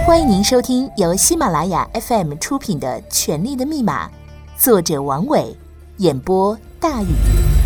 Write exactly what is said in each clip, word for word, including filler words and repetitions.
欢迎您收听由喜马拉雅 F M 出品的《权力的密码》，作者王伟，演播大禹。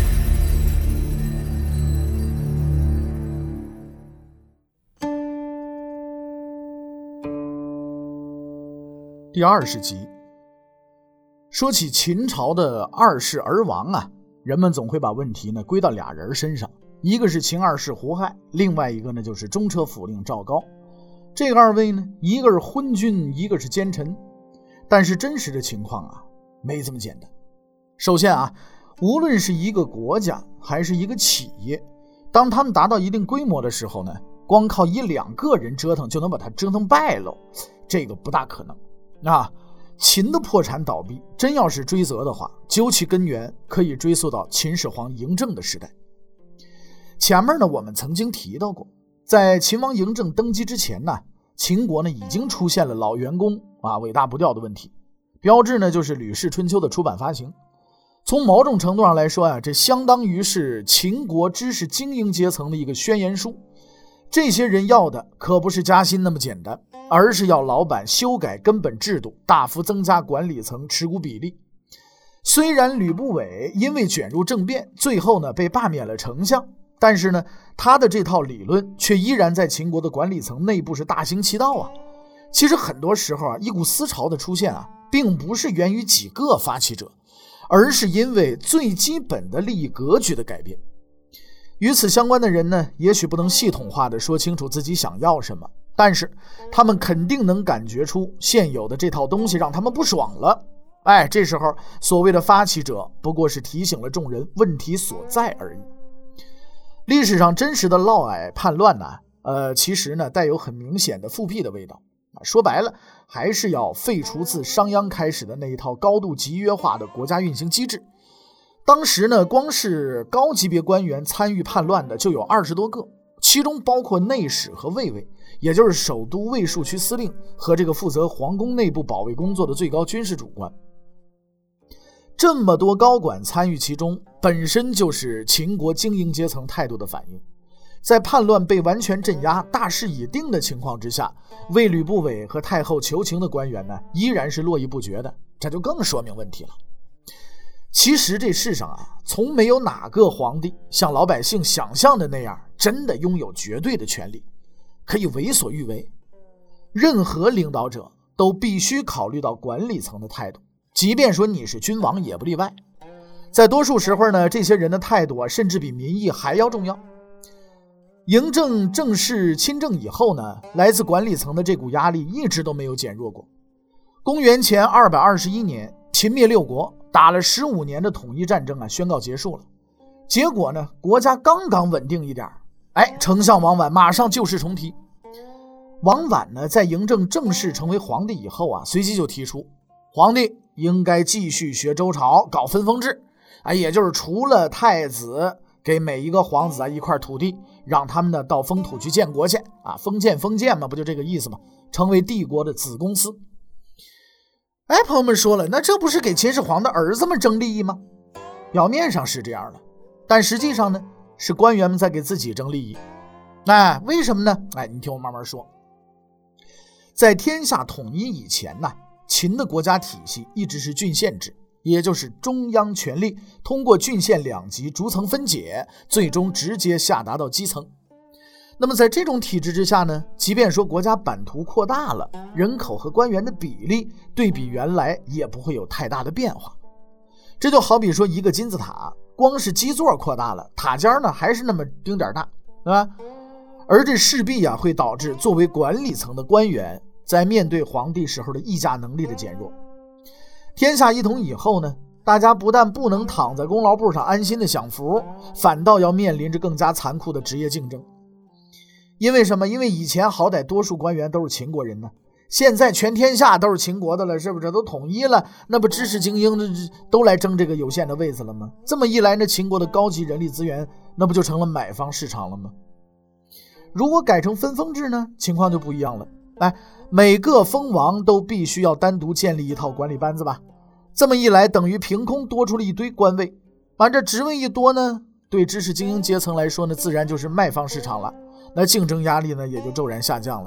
第二十集。说起秦朝的二世而亡啊，人们总会把问题呢归到俩人身上，一个是秦二世胡亥，另外一个呢就是中车府令赵高。这个二位呢，一个是昏君，一个是奸臣。但是真实的情况啊，没这么简单。首先啊，无论是一个国家还是一个企业，当他们达到一定规模的时候呢，光靠一两个人折腾就能把它折腾败喽，这个不大可能。啊，秦的破产倒闭，真要是追责的话，究其根源可以追溯到秦始皇嬴政的时代。前面呢，我们曾经提到过，在秦王嬴政登基之前呢，秦国呢已经出现了老员工啊尾大不掉的问题，标志呢就是《吕氏春秋》的出版发行。从某种程度上来说啊，这相当于是秦国知识精英阶层的一个宣言书。这些人要的可不是加薪那么简单，而是要老板修改根本制度，大幅增加管理层持股比例。虽然吕不韦因为卷入政变，最后呢被罢免了丞相，但是呢他的这套理论却依然在秦国的管理层内部是大行其道啊。其实很多时候啊，一股思潮的出现啊，并不是源于几个发起者，而是因为最基本的利益格局的改变。与此相关的人呢，也许不能系统化的说清楚自己想要什么，但是他们肯定能感觉出现有的这套东西让他们不爽了。哎，这时候所谓的发起者不过是提醒了众人问题所在而已。历史上真实的嫪毐叛乱呢，呃，其实呢带有很明显的复辟的味道。说白了，还是要废除自商鞅开始的那一套高度集约化的国家运行机制。当时呢，光是高级别官员参与叛乱的就有二十多个，其中包括内史和卫尉，也就是首都卫戍区司令和这个负责皇宫内部保卫工作的最高军事主官。这么多高管参与其中，本身就是秦国精英阶层态度的反应。在叛乱被完全镇压、大势已定的情况之下，为吕不韦和太后求情的官员呢，依然是络绎不绝的，这就更说明问题了。其实这世上啊，从没有哪个皇帝像老百姓想象的那样，真的拥有绝对的权利，可以为所欲为。任何领导者都必须考虑到管理层的态度，即便说你是君王也不例外。在多数时候呢，这些人的态度啊，甚至比民意还要重要。嬴政正式亲政以后呢，来自管理层的这股压力一直都没有减弱过。公元前二百二十一年，秦灭六国，打了十五年的统一战争啊，宣告结束了。结果呢，国家刚刚稳定一点，哎，丞相王绾马上旧事重提。王绾呢，在嬴政正式成为皇帝以后啊，随即就提出，皇帝应该继续学周朝，搞分封制，啊，也就是除了太子，给每一个皇子啊一块土地，让他们呢到封土去建国去啊，封建封建嘛，不就这个意思吗？成为帝国的子公司。哎，朋友们说了，那这不是给秦始皇的儿子们争利益吗？表面上是这样的，但实际上呢，是官员们在给自己争利益。哎，为什么呢？哎，你听我慢慢说。在天下统一以前呢，秦的国家体系一直是郡县制，也就是中央权力通过郡县两级逐层分解，最终直接下达到基层。那么在这种体制之下呢，即便说国家版图扩大了，人口和官员的比例对比原来也不会有太大的变化。这就好比说一个金字塔，光是基座扩大了，塔尖呢还是那么丁点大，对吧？而这势必啊会导致作为管理层的官员在面对皇帝时候的议价能力的减弱。天下一统以后呢，大家不但不能躺在功劳簿上安心的享福，反倒要面临着更加残酷的职业竞争。因为什么？因为以前好歹多数官员都是秦国人呢，现在全天下都是秦国的了，是不是都统一了？那不知识精英都来争这个有限的位子了吗？这么一来呢，秦国的高级人力资源那不就成了买方市场了吗？如果改成分封制呢，情况就不一样了。哎，每个封王都必须要单独建立一套管理班子吧？这么一来，等于凭空多出了一堆官位。完这职位一多呢，对知识精英阶层来说呢，自然就是卖方市场了。那竞争压力呢也就骤然下降了，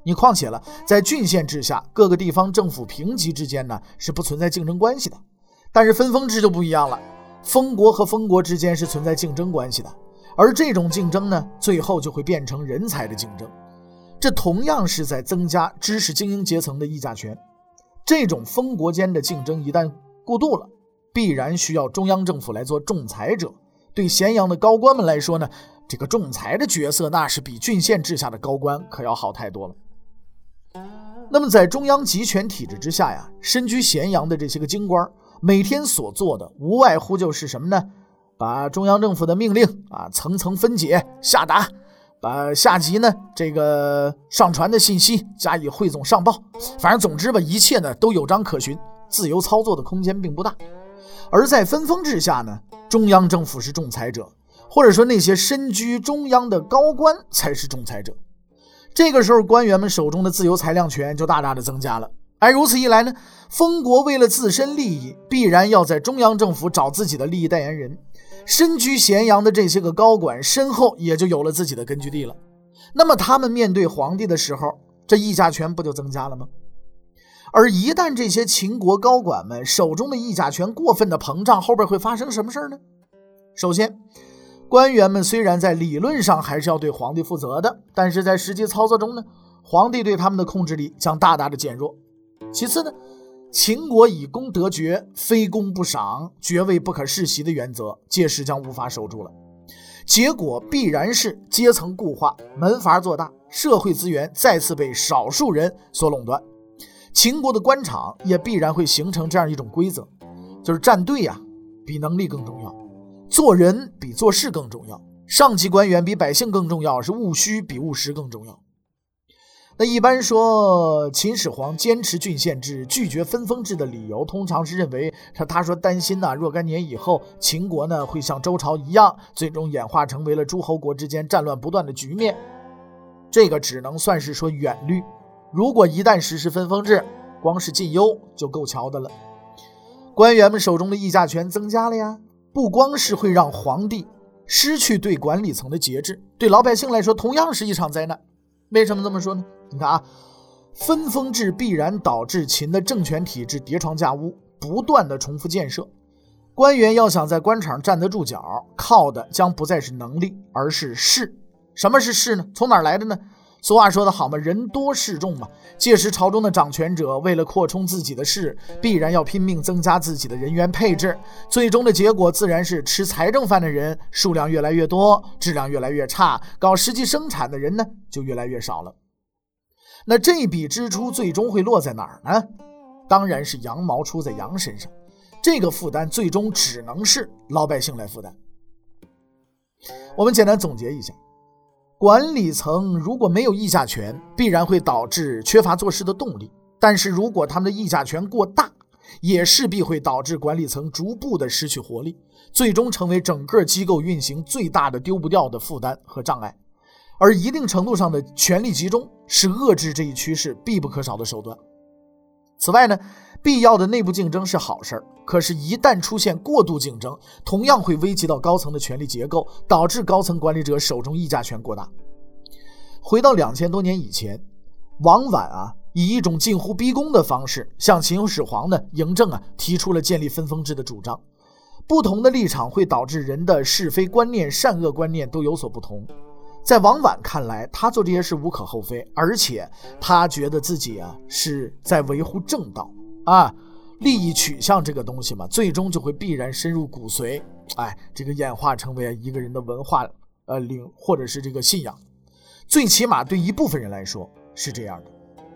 你况且了，在郡县制下，各个地方政府平级之间呢是不存在竞争关系的。但是分封制就不一样了，封国和封国之间是存在竞争关系的，而这种竞争呢，最后就会变成人才的竞争。这同样是在增加知识精英阶层的议价权。这种封国间的竞争一旦过度了，必然需要中央政府来做仲裁者。对咸阳的高官们来说呢，这个仲裁的角色那是比郡县制下的高官可要好太多了。那么在中央集权体制之下呀，身居咸阳的这些个京官每天所做的无外乎就是什么呢？把中央政府的命令啊层层分解下达，把下级呢这个上传的信息加以汇总上报，反正总之吧，一切呢都有章可循，自由操作的空间并不大。而在分封制下呢，中央政府是仲裁者，或者说那些身居中央的高官才是仲裁者。这个时候官员们手中的自由裁量权就大大的增加了。而如此一来呢，封国为了自身利益，必然要在中央政府找自己的利益代言人。身居咸阳的这些个高管身后也就有了自己的根据地了。那么他们面对皇帝的时候，这议价权不就增加了吗？而一旦这些秦国高管们手中的议价权过分的膨胀，后边会发生什么事呢？首先，官员们虽然在理论上还是要对皇帝负责的，但是在实际操作中呢，皇帝对他们的控制力将大大的减弱。其次呢，秦国以功得爵，非功不赏，爵位不可世袭的原则，届时将无法守住了。结果必然是阶层固化，门阀做大，社会资源再次被少数人所垄断。秦国的官场也必然会形成这样一种规则，就是站队啊，比能力更重要，做人比做事更重要，上级官员比百姓更重要，是务虚比务实更重要。那一般说秦始皇坚持郡县制，拒绝分封制的理由，通常是认为他说担心呢、啊、若干年以后秦国呢会像周朝一样，最终演化成为了诸侯国之间战乱不断的局面。这个只能算是说远虑，如果一旦实施分封制，光是晋忧就够瞧的了。官员们手中的议价权增加了呀，不光是会让皇帝失去对管理层的节制，对老百姓来说同样是一场灾难。为什么这么说呢？你看啊，分封制必然导致秦的政权体制叠床架屋，不断的重复建设。官员要想在官场站得住脚，靠的将不再是能力，而是势。什么是势呢？从哪儿来的呢？俗话说得好嘛，人多势众嘛。届时朝中的掌权者为了扩充自己的势，必然要拼命增加自己的人员配置，最终的结果自然是吃财政饭的人数量越来越多，质量越来越差，搞实际生产的人呢就越来越少了。那这笔支出最终会落在哪儿呢？当然是羊毛出在羊身上，这个负担最终只能是老百姓来负担。我们简单总结一下，管理层如果没有议价权，必然会导致缺乏做事的动力，但是如果他们的议价权过大，也势必会导致管理层逐步的失去活力，最终成为整个机构运行最大的丢不掉的负担和障碍。而一定程度上的权力集中是遏制这一趋势必不可少的手段。此外呢，必要的内部竞争是好事儿，可是一旦出现过度竞争，同样会危及到高层的权力结构，导致高层管理者手中议价权过大。回到两千多年以前，王绾啊，以一种近乎逼宫的方式向秦始皇呢嬴政啊提出了建立分封制的主张。不同的立场会导致人的是非观念、善恶观念都有所不同。在王绾看来，他做这些事无可厚非，而且他觉得自己啊是在维护正道啊，利益取向这个东西嘛，最终就会必然深入骨髓，哎，这个演化成为一个人的文化呃领或者是这个信仰，最起码对一部分人来说是这样的。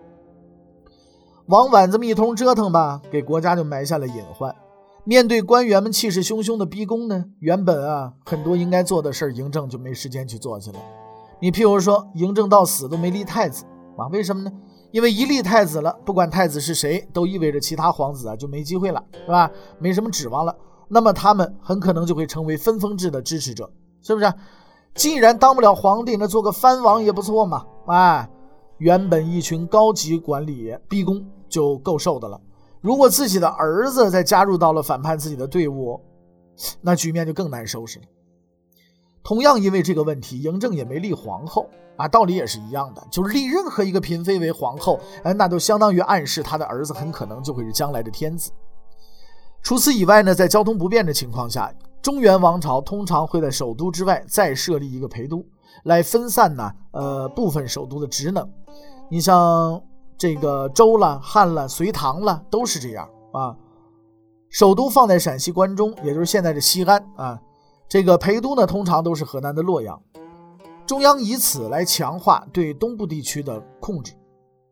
王绾这么一通折腾吧，给国家就埋下了隐患。面对官员们气势汹汹的逼宫呢，原本啊很多应该做的事儿，嬴政就没时间去做去了。你譬如说，嬴政到死都没立太子啊，为什么呢？因为一立太子了，不管太子是谁，都意味着其他皇子啊就没机会了，是吧？没什么指望了。那么他们很可能就会成为分封制的支持者，是不是？既然当不了皇帝，那做个藩王也不错嘛。哎，原本一群高级管理逼宫就够受的了。如果自己的儿子再加入到了反叛自己的队伍，那局面就更难收拾了。 同样因为这个问题，嬴政也没立皇后啊，道理也是一样的，就是立任何一个嫔妃为皇后，哎，那都相当于暗示他的儿子很可能就会是将来的天子。除此以外呢，在交通不便的情况下，中原王朝通常会在首都之外再设立一个陪都，来分散呢呃部分首都的职能。你像这个周了、汉了、隋唐了，都是这样啊。首都放在陕西关中，也就是现在的西安啊。这个陪都呢，通常都是河南的洛阳。中央以此来强化对东部地区的控制。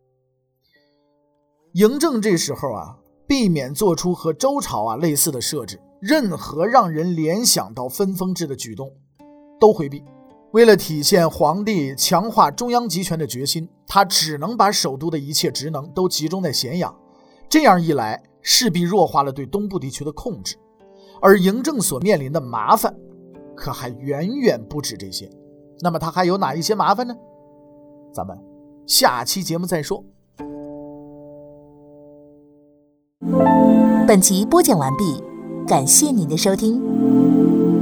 嬴政这时候啊，避免做出和周朝啊类似的设置，任何让人联想到分封制的举动都回避。为了体现皇帝强化中央集权的决心，他只能把首都的一切职能都集中在咸阳。这样一来，势必弱化了对东部地区的控制。而嬴政所面临的麻烦可还远远不止这些。那么他还有哪一些麻烦呢？咱们下期节目再说。 本集播讲完毕，感谢您的收听。